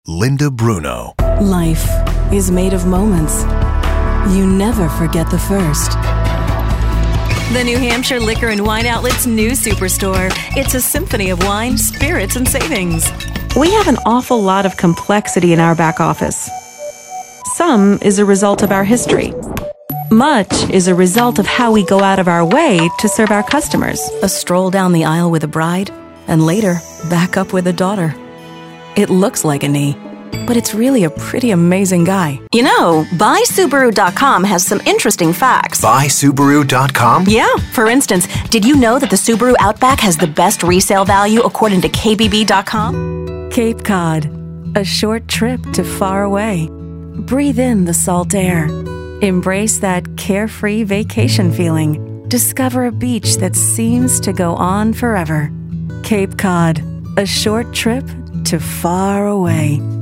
Linda Bruno. Life is made of moments. You never forget the first. The New Hampshire Liquor and Wine Outlet's new superstore. It's a symphony of wine, spirits, and savings. We have an awful lot of complexity in our back office. Some is a result of our history. Much is a result of how we go out of our way to serve our customers. A stroll down the aisle with a bride, and later, back up with a daughter. It looks like a knee, but it's really a pretty amazing guy. You know, BuySubaru.com has some interesting facts. BuySubaru.com? Yeah. For instance, did you know that the Subaru Outback has the best resale value according to KBB.com? Cape Cod, a short trip to far away. Breathe in the salt air. Embrace that carefree vacation feeling. Discover a beach that seems to go on forever. Cape Cod, a short trip to far away.